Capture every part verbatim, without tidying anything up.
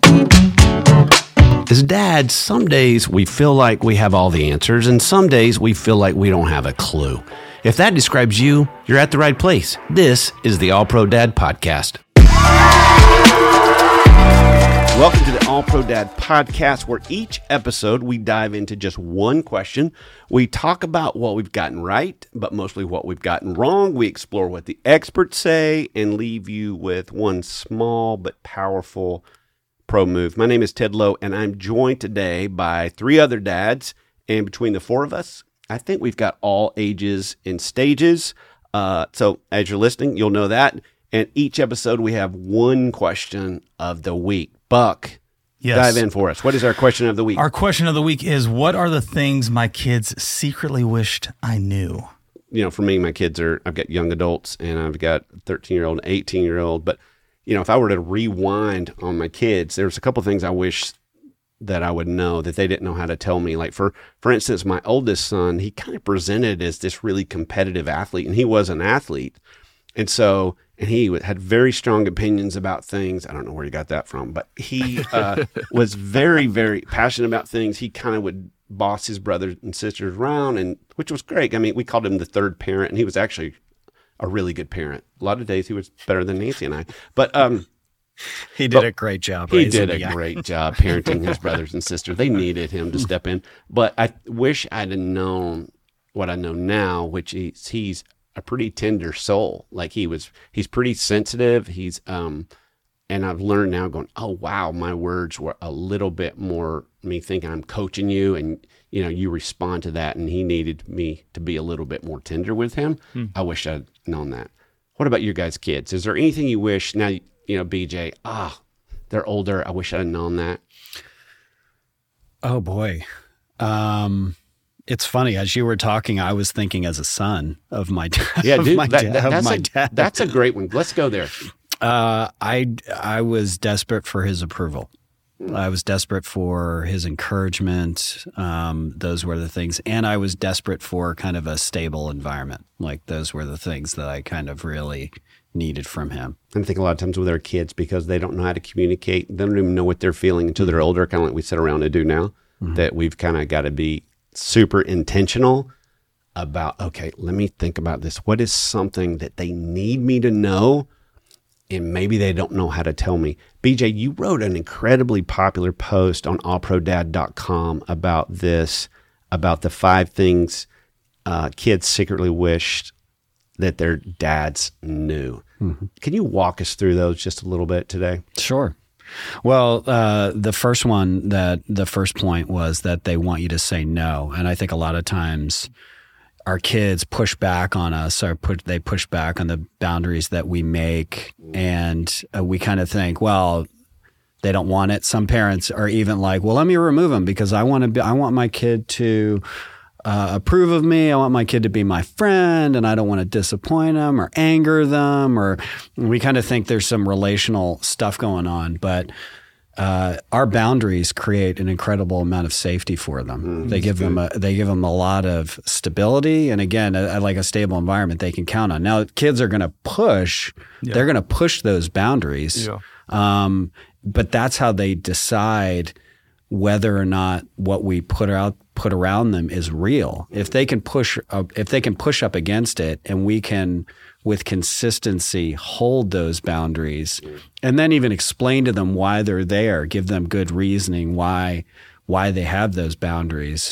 As dads, some days we feel like we have all the answers, and some days we feel like we don't have a clue. If that describes you, you're at the right place. This is the All Pro Dad Podcast. Welcome to the All Pro Dad Podcast, where each episode we dive into just one question. We talk about what we've gotten right, but mostly what we've gotten wrong. We explore what the experts say and leave you with one small but powerful pro move. My name is Ted Lowe, and I'm joined today by three other dads. And between the four of us, I think we've got all ages and stages. Uh, so as you're listening, you'll know that. And each episode, we have one question of the week. Buck, yes. Dive in for us. What is our question of the week? Our question of the week is, what are the things my kids secretly wished I knew? You know, for me, my kids are, I've got young adults, and I've got a thirteen-year-old and eighteen-year-old. But, you know, if I were to rewind on my kids, there's a couple of things I wish that I would know that they didn't know how to tell me. Like, for, for instance, my oldest son, he kind of presented as this really competitive athlete, and he was an athlete. And so, and he had very strong opinions about things. I don't know where he got that from, but he uh, was very, very passionate about things. He kind of would boss his brothers and sisters around, and which was great. I mean, we called him the third parent, and he was actually a really good parent. A lot of days he was better than Nancy and I. But um, he did a great job. He did a yeah. great job parenting his brothers and sisters. They needed him to step in. But I wish I'd have known what I know now, which is he's a pretty tender soul. Like he was, he's pretty sensitive. He's, um, and I've learned now going, oh, wow, my words were a little bit more me thinking I'm coaching you, and, you know, you respond to that. And he needed me to be a little bit more tender with him. Hmm. I wish I'd known that. What about your guys' kids? Is there anything you wish now, you know, B J, ah, they're older. I wish I'd known that. Oh boy. Um, It's funny, as you were talking, I was thinking as a son of my dad. Yeah, dude, my that, dad, that, that's, my a, dad. that's a great one. Let's go there. Uh, I, I was desperate for his approval. I was desperate for his encouragement. Um, those were the things. And I was desperate for kind of a stable environment. Like those were the things that I kind of really needed from him. I think a lot of times with our kids, because they don't know how to communicate, they don't even know what they're feeling until they're older, kind of like we sit around and do now, mm-hmm. that we've kind of got to be super intentional about, okay, let me think about this. What is something that they need me to know, and maybe they don't know how to tell me? B J, you wrote an incredibly popular post on all pro dad dot com about this, about the five things uh, kids secretly wished that their dads knew. Mm-hmm. Can you walk us through those just a little bit today? Sure. Well, uh, the first one, that the first point was that they want you to say no. And I think a lot of times our kids push back on us, or put, they push back on the boundaries that we make. And uh, we kind of think, well, they don't want it. Some parents are even like, well, let me remove them because I want to be, I want my kid to uh, approve of me. I want my kid to be my friend, and I don't want to disappoint them or anger them. Or we kind of think there's some relational stuff going on, but uh, our boundaries create an incredible amount of safety for them. Mm, they give good. them a, they give them a lot of stability, and again, a, a, like a stable environment they can count on. Now, kids are going to push; yeah. they're going to push those boundaries, yeah. um, but that's how they decide whether or not what we put out put around them is real. If they can push up, if they can push up against it, and we can, with consistency, hold those boundaries, and then even explain to them why they're there, give them good reasoning why why they have those boundaries,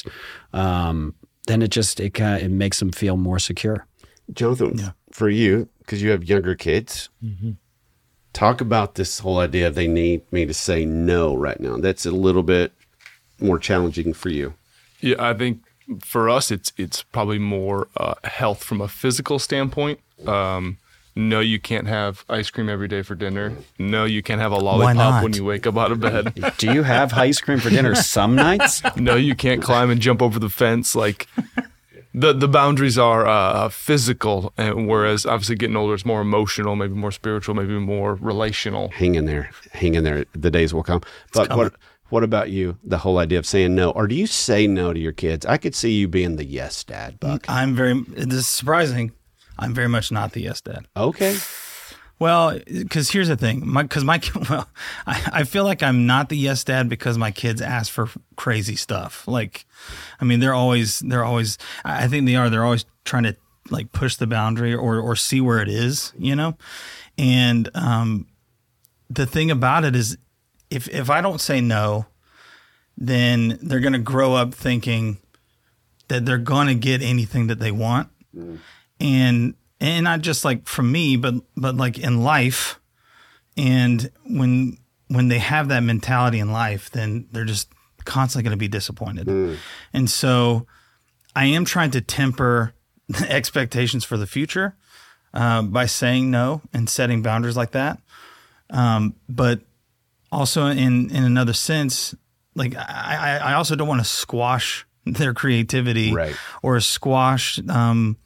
um, then it just it kind of, it makes them feel more secure. Jonathan, yeah. for you, because you have younger kids, mm-hmm. talk about this whole idea of they need me to say no right now. That's a little bit more challenging for you. Yeah, I think for us, it's it's probably more uh, health from a physical standpoint. Um, no, you can't have ice cream every day for dinner. No, you can't have a lollipop when you wake up out of bed. Do you have ice cream for dinner some nights? No, you can't climb and jump over the fence. Like the the boundaries are uh, physical, and whereas obviously getting older, it's more emotional, maybe more spiritual, maybe more relational. Hang in there, hang in there. The days will come. But what? What about you, the whole idea of saying no? Or do you say no to your kids? I could see you being the yes dad, Buck. I'm very, this is surprising. I'm very much not the yes dad. Okay. Well, because here's the thing, my because my well, I, I feel like I'm not the yes dad because my kids ask for crazy stuff. Like, I mean, they're always they're always. I think they are. They're always trying to like push the boundary or or see where it is, you know. And um, the thing about it is, if if I don't say no, then they're going to grow up thinking that they're going to get anything that they want, mm. and. And not just like from me, but but like in life, and when when they have that mentality in life, then they're just constantly going to be disappointed. Mm. And so, I am trying to temper the expectations for the future uh, by saying no and setting boundaries like that. Um, but also, in in another sense, like I I also don't want to squash their creativity, right. or squash. Um,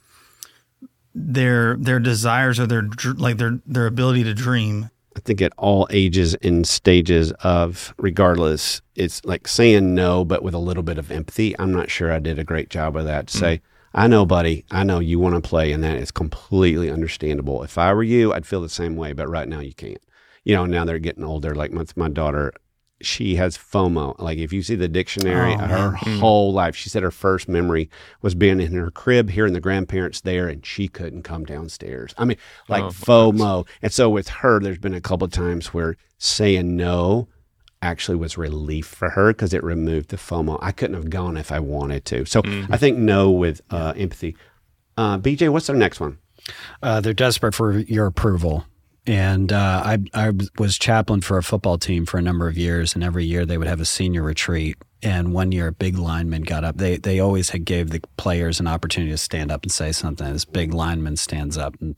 their their desires or their like their their ability to dream. I think at all ages and stages of regardless, it's like saying no, but with a little bit of empathy. I'm not sure I did a great job of that. To mm. say, I know, buddy, I know you want to play, and that is completely understandable. If I were you, I'd feel the same way, but right now you can't. You know, now they're getting older. Like my, my daughter, she has FOMO. Like if you see the dictionary, oh, her mm. whole life, she said her first memory was being in her crib, hearing the grandparents there, and she couldn't come downstairs. I mean, like oh, FOMO. And so with her, there's been a couple of times where saying no actually was relief for her because it removed the FOMO. I couldn't have gone if I wanted to. So mm-hmm. I think no with uh, empathy. Uh, B J, what's our next one? Uh, they're desperate for your approval. And uh, I, I was chaplain for a football team for a number of years, and every year they would have a senior retreat. And one year, a big lineman got up. They they always had gave the players an opportunity to stand up and say something. This big lineman stands up and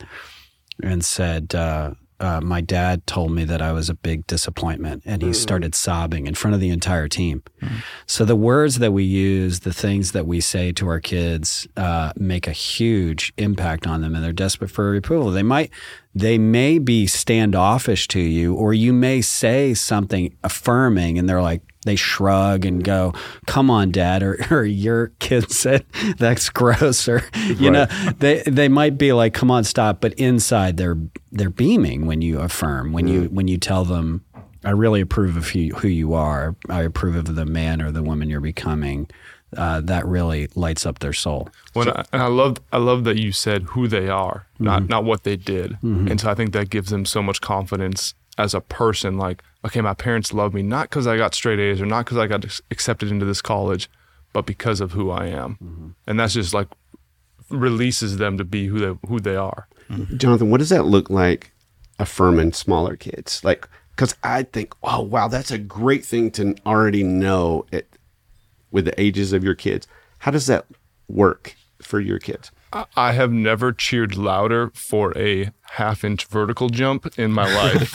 and said, uh, uh, "My dad told me that I was a big disappointment," and he mm. started sobbing in front of the entire team. Mm. So the words that we use, the things that we say to our kids, uh, make a huge impact on them, and they're desperate for approval. They might. They may be standoffish to you, or you may say something affirming and they're like, they shrug and go, come on, Dad, or, or your kid said, that's gross, or, you right. know, they they might be like, come on, stop. But inside they're they're beaming when you affirm, when mm. you when you tell them, I really approve of who, who you are. I approve of the man or the woman you're becoming. Uh, that really lights up their soul. When so, I, and I love, I love that you said who they are, mm-hmm. not not what they did, mm-hmm. and so I think that gives them so much confidence as a person. Like, okay, my parents love me not because I got straight A's or not because I got accepted into this college, but because of who I am, mm-hmm. and that's just like releases them to be who they who they are. Mm-hmm. Jonathan, what does that look like affirming smaller kids? Like, because I think, oh wow, that's a great thing to already know it. With the ages of your kids. How does that work for your kids? I have never cheered louder for a half inch vertical jump in my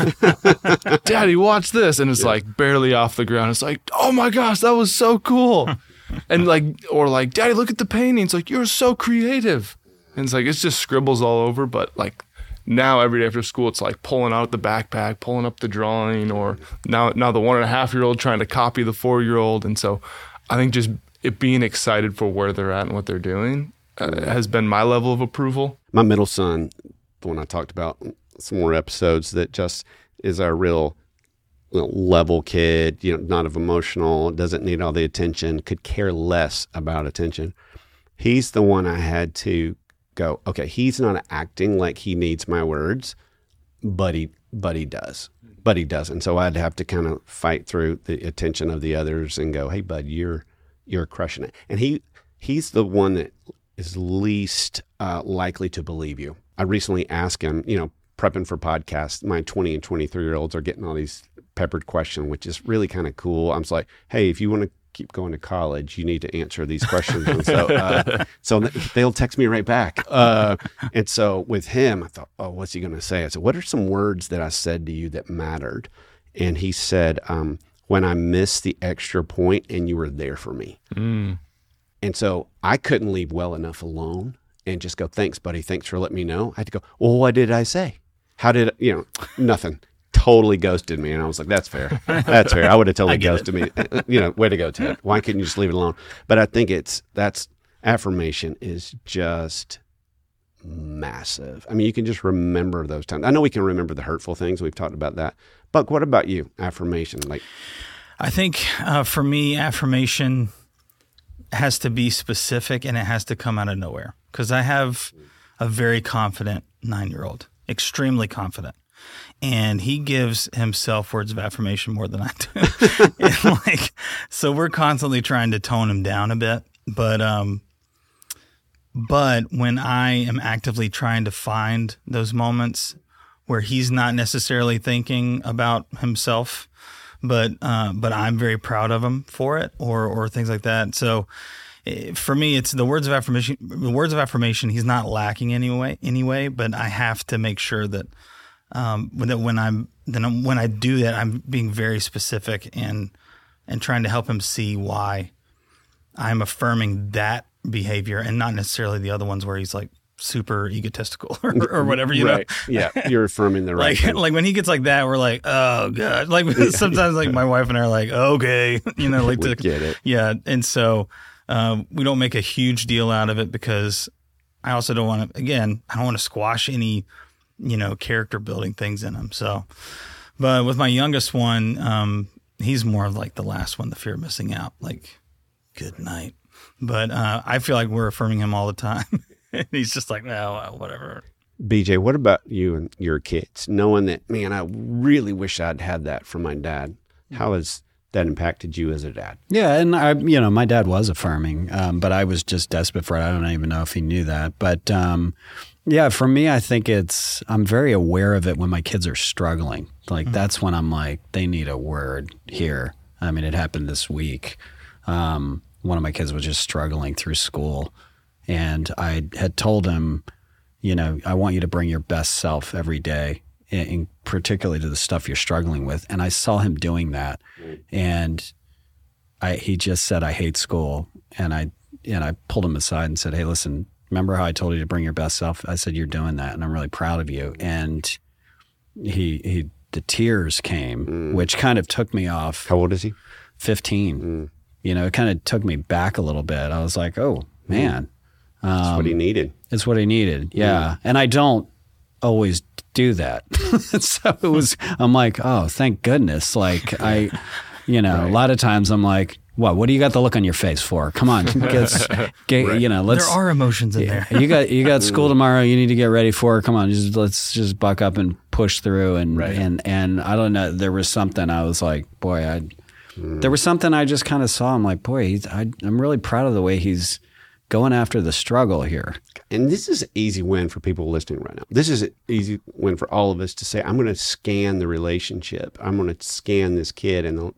life. Daddy, watch this. And it's yeah. like barely off the ground. It's like, oh my gosh, that was so cool. And like, or like, Daddy, look at the painting. It's like, you're so creative. And it's like, it's just scribbles all over. But like now every day after school, it's like pulling out the backpack, pulling up the drawing, or now, now the one and a half year old trying to copy the four year old. And so I think just it being excited for where they're at and what they're doing uh, has been my level of approval. My middle son, the one I talked about some more episodes, that just is our real you know, level kid, you know, not of emotional, doesn't need all the attention, could care less about attention. He's the one I had to go, okay, he's not acting like he needs my words, but he, but he does. But he doesn't. So I'd have to kind of fight through the attention of the others and go, hey, bud, you're you're crushing it. And he he's the one that is least uh, likely to believe you. I recently asked him, you know, prepping for podcasts, my twenty and twenty-three-year-olds are getting all these peppered questions, which is really kind of cool. I'm just like, hey, if you want to keep going to college, you need to answer these questions. And so, uh, so they'll text me right back. Uh, and so with him, I thought, oh, what's he going to say? I said, what are some words that I said to you that mattered? And he said, um, when I missed the extra point and you were there for me. Mm. And so I couldn't leave well enough alone and just go, thanks, buddy. Thanks for letting me know. I had to go, well, what did I say? How did, you know, nothing. Totally ghosted me. And I was like, that's fair. That's fair. I would have totally ghosted me. You know, way to go, Ted. Why couldn't you just leave it alone? But I think it's, that's, affirmation is just massive. I mean, you can just remember those times. I know we can remember the hurtful things. We've talked about that. Buck, what about you? Affirmation, like, I think uh, for me, affirmation has to be specific and it has to come out of nowhere, because I have a very confident nine-year-old, extremely confident. And he gives himself words of affirmation more than I do. And like, so we're constantly trying to tone him down a bit. But um, but when I am actively trying to find those moments where he's not necessarily thinking about himself, but uh, but I'm very proud of him for it, or or things like that. So for me, it's the words of affirmation. The words of affirmation, he's not lacking anyway. Anyway, but I have to make sure that um, when when I'm then when I do that, I'm being very specific and and trying to help him see why I'm affirming that behavior and not necessarily the other ones where he's like super egotistical or, or whatever, you right. know? Yeah, you're affirming the right like, thing. Like when he gets like that, we're like, oh God. Like sometimes like my wife and I are like, okay, you know, like we to get it. Yeah. And so um, we don't make a huge deal out of it because I also don't want to, again, I don't want to squash any, you know, character building things in him. So, but with my youngest one, um, he's more of like the last one, the fear of missing out, like good night. But uh, I feel like we're affirming him all the time. And he's just like, no, whatever. B J, what about you and your kids? Knowing that, man, I really wish I'd had that from my dad. How has that impacted you as a dad? Yeah, and I, you know, my dad was affirming, um, but I was just desperate for it. I don't even know if he knew that. But um, yeah, for me, I think it's, I'm very aware of it when my kids are struggling. Like mm-hmm. that's when I'm like, they need a word here. I mean, it happened this week. Um, one of my kids was just struggling through school. And I had told him, you know, I want you to bring your best self every day, and particularly to the stuff you're struggling with. And I saw him doing that. And I, he just said, I hate school. And I, and I pulled him aside and said, hey, listen, remember how I told you to bring your best self? I said, you're doing that. And I'm really proud of you. And he, he, the tears came, mm. which kind of took me off. How old is he? fifteen. Mm. You know, it kind of took me back a little bit. I was like, oh, man. Mm. That's um, what he needed. It's what he needed. Yeah. yeah. And I don't always do that. So it was, I'm like, oh, thank goodness. Like I, you know, right. a lot of times I'm like, what, what do you got the look on your face for? Come on, get, get right. you know, let's. There are emotions in there. you got, you got school tomorrow. You need to get ready for it. Come on, just let's just buck up and push through. And, right. and, and I don't know, there was something I was like, boy, I, mm. there was something I just kind of saw. I'm like, boy, he's, I, I'm really proud of the way he's going after the struggle here. And this is an easy win for people listening right now. This is an easy win for all of us to say, I'm going to scan the relationship. I'm going to scan this kid and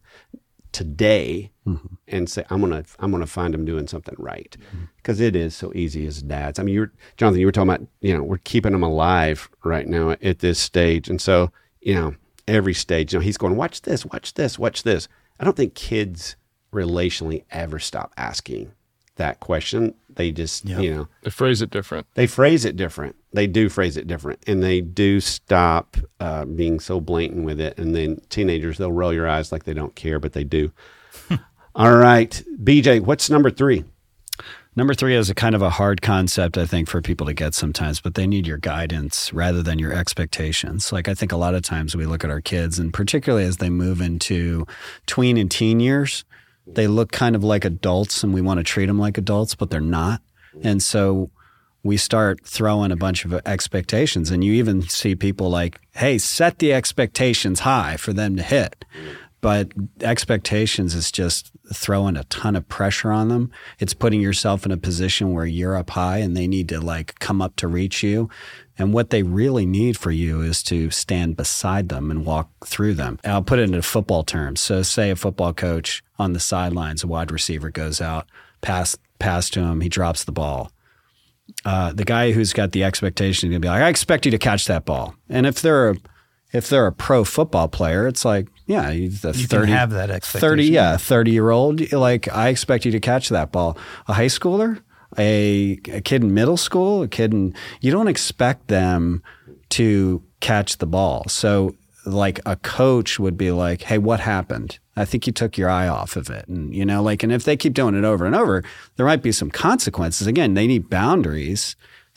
today mm-hmm. and say, I'm going to, I'm going to find him doing something right. Because mm-hmm. it is so easy as dads. I mean, you're, Jonathan, you were talking about, you know, we're keeping him alive right now at this stage. And so, you know, every stage, you know, he's going, watch this, watch this, watch this. I don't think kids relationally ever stop asking that question. They just, yep. you know, they phrase it different. They phrase it different. They do phrase it different, and they do stop uh, being so blatant with it. And then teenagers, they'll roll your eyes like they don't care, but they do. All right, B J, what's number three? Number three is a kind of a hard concept, I think, for people to get sometimes, but they need your guidance rather than your expectations. Like I think a lot of times we look at our kids, and particularly as they move into tween and teen years, they look kind of like adults and we want to treat them like adults, but they're not. And so we start throwing a bunch of expectations, and you even see people like, hey, set the expectations high for them to hit. But expectations is just throwing a ton of pressure on them. It's putting yourself in a position where you're up high and they need to like come up to reach you. And what they really need for you is to stand beside them and walk through them. And I'll put it into football terms. So say a football coach on the sidelines, a wide receiver goes out, pass, pass to him, he drops the ball. Uh, the guy who's got the expectation is going to be like, I expect you to catch that ball. And if they're a, if they're a pro football player, it's like, yeah, the you thirty, can have that expectation. thirty, yeah, thirty-year-old, like, I expect you to catch that ball. A high schooler, a, a kid in middle school, a kid in, you don't expect them to catch the ball. So like a coach would be like, hey, what happened? I think you took your eye off of it. And, you know, like, and if they keep doing it over and over, there might be some consequences. Again, they need boundaries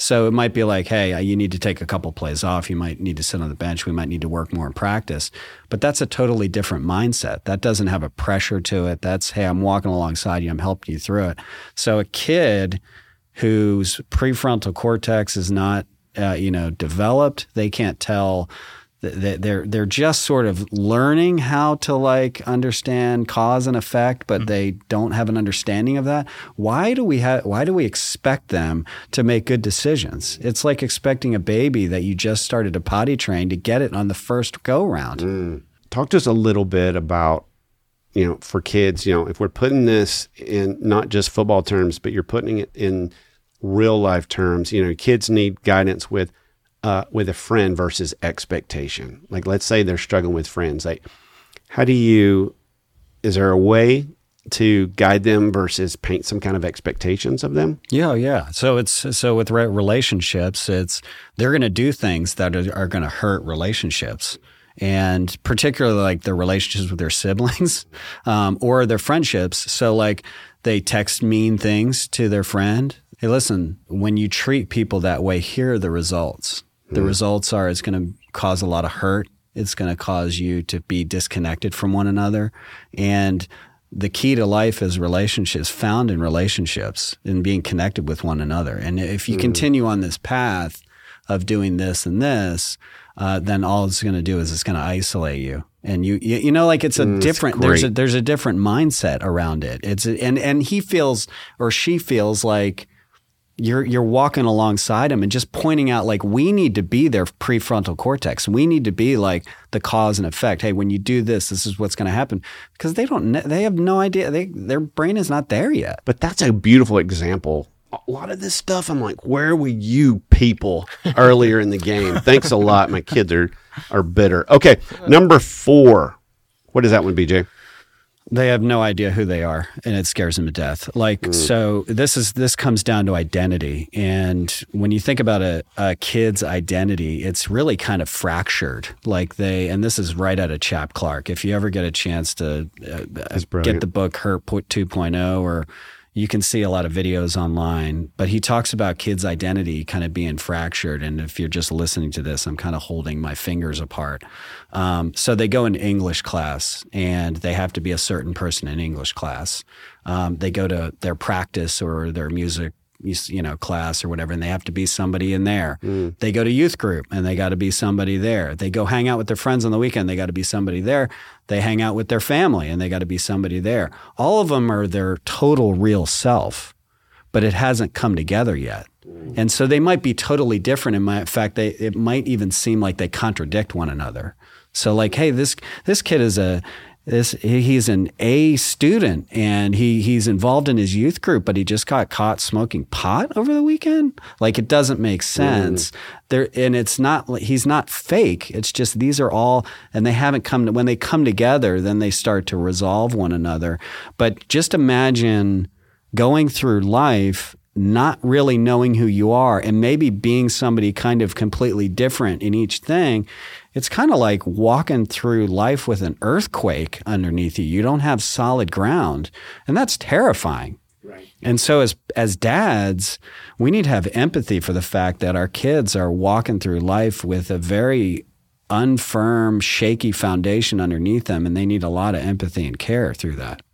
So it might be like, hey, you need to take a couple plays off. You might need to sit on the bench. We might need to work more in practice. But that's a totally different mindset. That doesn't have a pressure to it. That's, hey, I'm walking alongside you. I'm helping you through it. So a kid whose prefrontal cortex is not, uh, you know, developed, they can't tell. They're they're just sort of learning how to like understand cause and effect, but mm-hmm. they don't have an understanding of that. Why do we have? Why do we expect them to make good decisions? It's like expecting a baby that you just started to potty train to get it on the first go round. Mm. Talk to us a little bit about, you know, for kids, you know, if we're putting this in not just football terms, but you're putting it in real life terms. You know, kids need guidance with. Uh, with a friend versus expectation. Like, let's say they're struggling with friends. Like, how do you, is there a way to guide them versus paint some kind of expectations of them? Yeah, yeah. So it's, so with re- relationships, it's, they're going to do things that are, are going to hurt relationships. And particularly like their relationships with their siblings um, or their friendships. So like they text mean things to their friend. Hey, listen, when you treat people that way, here are the results. The mm. results are it's going to cause a lot of hurt. It's going to cause you to be disconnected from one another. And the key to life is relationships, found in relationships and being connected with one another. And if you mm. continue on this path of doing this and this, uh, then all it's going to do is it's going to isolate you. And you, you, you know, like it's a mm, different, it's there's a, there's a different mindset around it. It's, a, and, and he feels or she feels like, You're you're walking alongside them and just pointing out like we need to be their prefrontal cortex. We need to be like the cause and effect. Hey, when you do this, this is what's going to happen because they don't they have no idea. They their brain is not there yet. But that's a beautiful example. A lot of this stuff, I'm like, where were you people earlier in the game? Thanks a lot. My kids are are bitter. Okay, number four. What is that one, B J? They have no idea who they are, and it scares them to death. Like, mm. so this is this comes down to identity. And when you think about a, a kid's identity, it's really kind of fractured. Like they, and this is right out of Chap Clark. If you ever get a chance to uh, get the book Hurt two point oh, or you can see a lot of videos online, but he talks about kids' identity kind of being fractured. And if you're just listening to this, I'm kind of holding my fingers apart. Um, so they go into English class and they have to be a certain person in English class. Um, they go to their practice or their music, you know, class or whatever, and they have to be somebody in there. Mm. They go to youth group and they got to be somebody there. They go hang out with their friends on the weekend. They got to be somebody there. They hang out with their family and they got to be somebody there. All of them are their total real self, but it hasn't come together yet. Mm. And so they might be totally different. In fact, they, it might even seem like they contradict one another. So like, hey, this, this kid is a, This he's an A student and he he's involved in his youth group, but he just got caught smoking pot over the weekend. Like it doesn't make sense. Mm. There and it's not he's not fake. It's just these are all and they haven't come to when they come together, then they start to resolve one another. But just imagine going through life not really knowing who you are and maybe being somebody kind of completely different in each thing. It's kind of like walking through life with an earthquake underneath you. You don't have solid ground, and that's terrifying. Right. And so as as dads, we need to have empathy for the fact that our kids are walking through life with a very unfirm, shaky foundation underneath them, and they need a lot of empathy and care through that.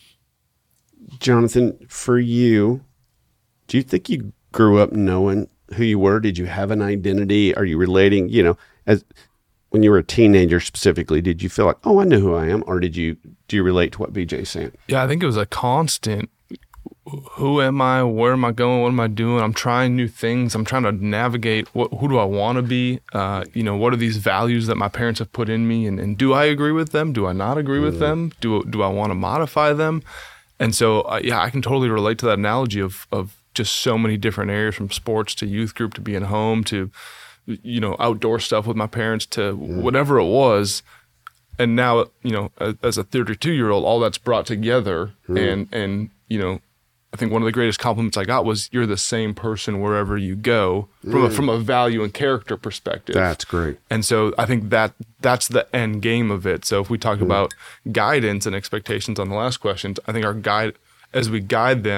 Jonathan, for you, do you think you grew up knowing who you were? Did you have an identity? Are you relating, you know, as when you were a teenager specifically, did you feel like, oh, I know who I am? Or did you, do you relate to what B J's saying? Yeah, I think it was a constant. Who am I? Where am I going? What am I doing? I'm trying new things. I'm trying to navigate what, who do I want to be? Uh, you know, what are these values that my parents have put in me? And, and do I agree with them? Do I not agree mm. with them? Do, do I want to modify them? And so, uh, yeah, I can totally relate to that analogy of, of just so many different areas, from sports to youth group to being home to, you know, outdoor stuff with my parents to whatever it was. And now, you know, as a thirty-two-year-old, all that's brought together. Mm. And, and you know, I think one of the greatest compliments I got was you're the same person wherever you go from, mm. a, from a value and character perspective. That's great. And so I think that that's the end game of it. So if we talk mm. about guidance and expectations on the last question, I think our guide, as we guide them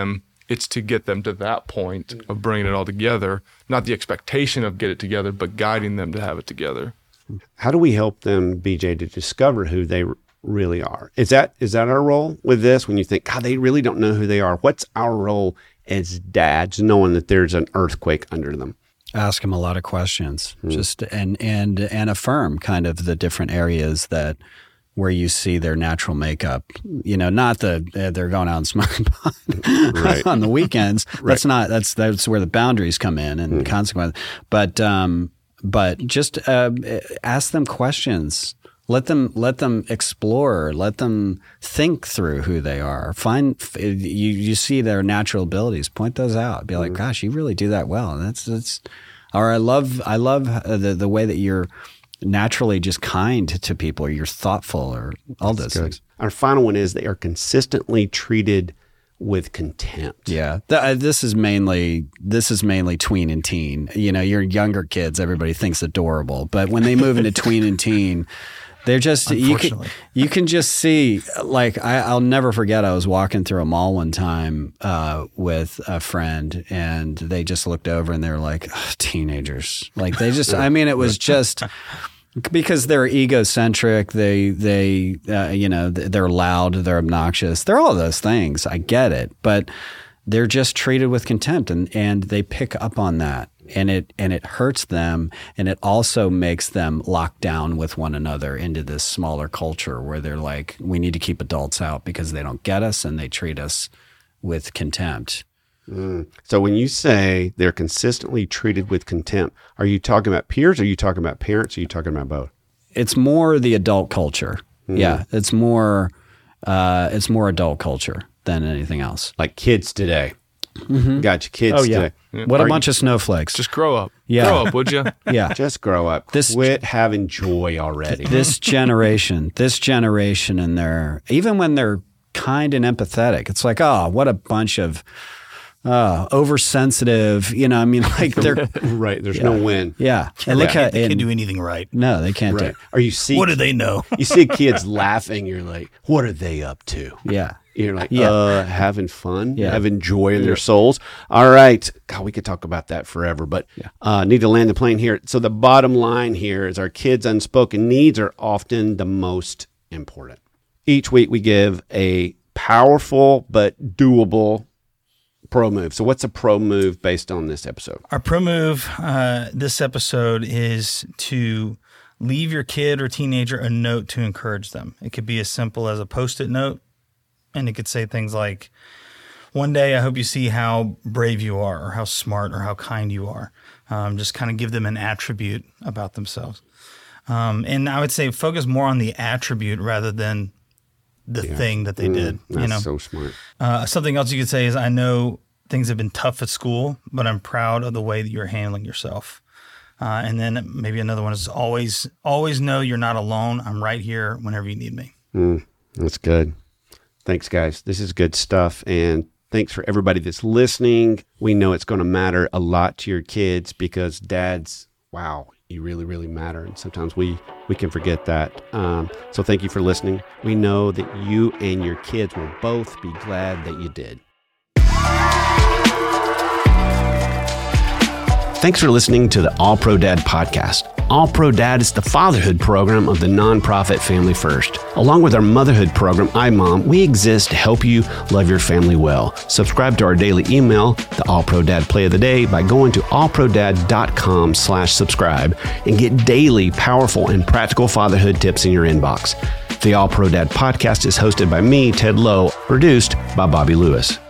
It's to get them to that point of bringing it all together, not the expectation of get it together, but guiding them to have it together. How do we help them, B J, to discover who they r- really are? Is that is that our role with this? When you think, God, they really don't know who they are. What's our role as dads, knowing that there's an earthquake under them? Ask them a lot of questions, mm. just and and and affirm kind of the different areas that where you see their natural makeup. You know, not the uh, they're going out and smoking pot right. on the weekends. Right. That's not that's that's where the boundaries come in and mm. consequences. But um, but just uh, ask them questions. Let them let them explore. Let them think through who they are. Find you you see their natural abilities. Point those out. Be like, mm. gosh, you really do that well. That's that's. Or I love I love the the way that you're naturally just kind to people, or you're thoughtful, or all those things. Our final one is they are consistently treated with contempt. Yeah, Th- this is mainly this is mainly tween and teen. You know, your younger kids, everybody thinks adorable, but when they move into tween and teen. They're just you can you can just see, like I, I'll never forget. I was walking through a mall one time uh, with a friend, and they just looked over and they're like, teenagers. Like they just, I mean, it was just because they're egocentric. They they uh, you know they're loud, they're obnoxious, they're all those things. I get it, but they're just treated with contempt, and and they pick up on that. And it and it hurts them, and it also makes them lock down with one another into this smaller culture where they're like, we need to keep adults out because they don't get us and they treat us with contempt. Mm. So when you say they're consistently treated with contempt, are you talking about peers? Or are you talking about parents? Or are you talking about both? It's more the adult culture. Mm. Yeah, it's more uh, it's more adult culture than anything else. Like kids today. Mm-hmm. Got your kids oh, yeah. today. Yeah. What Are a bunch you, of snowflakes. Just grow up. Yeah. Grow up, would you? Yeah. Just grow up. This, Quit having joy already. This generation, this generation and their, even when they're kind and empathetic, it's like, oh, what a bunch of uh, oversensitive, you know, I mean, like they're. Right. There's yeah. no win. Yeah. And they, can't, they can't do anything right. No, they can't right. do Or you see. What do they know? You see kids laughing. You're like, what are they up to? Yeah. You're like, yeah. uh, having fun, yeah. having joy in yeah. their souls. All right. God, we could talk about that forever, but yeah. uh, need to land the plane here. So the bottom line here is our kids' unspoken needs are often the most important. Each week we give a powerful but doable pro move. So what's a pro move based on this episode? Our pro move uh, this episode is to leave your kid or teenager a note to encourage them. It could be as simple as a Post-it note. And it could say things like, one day I hope you see how brave you are or how smart or how kind you are. Um, just kind of give them an attribute about themselves. Um, and I would say focus more on the attribute rather than the yeah. thing that they mm, did. That's you know? so smart. Uh, something else you could say is, I know things have been tough at school, but I'm proud of the way that you're handling yourself. Uh, and then maybe another one is always, always know you're not alone. I'm right here whenever you need me. Mm, that's good. Thanks, guys. This is good stuff. And thanks for everybody that's listening. We know it's going to matter a lot to your kids because dads, wow, you really, really matter. And sometimes we, we can forget that. Um, so thank you for listening. We know that you and your kids will both be glad that you did. Thanks for listening to the All Pro Dad podcast. All Pro Dad is the fatherhood program of the nonprofit Family First. Along with our motherhood program, iMom, we exist to help you love your family well. Subscribe to our daily email, the All Pro Dad Play of the Day, by going to allprodad.com slash subscribe and get daily powerful and practical fatherhood tips in your inbox. The All Pro Dad podcast is hosted by me, Ted Lowe, produced by Bobby Lewis.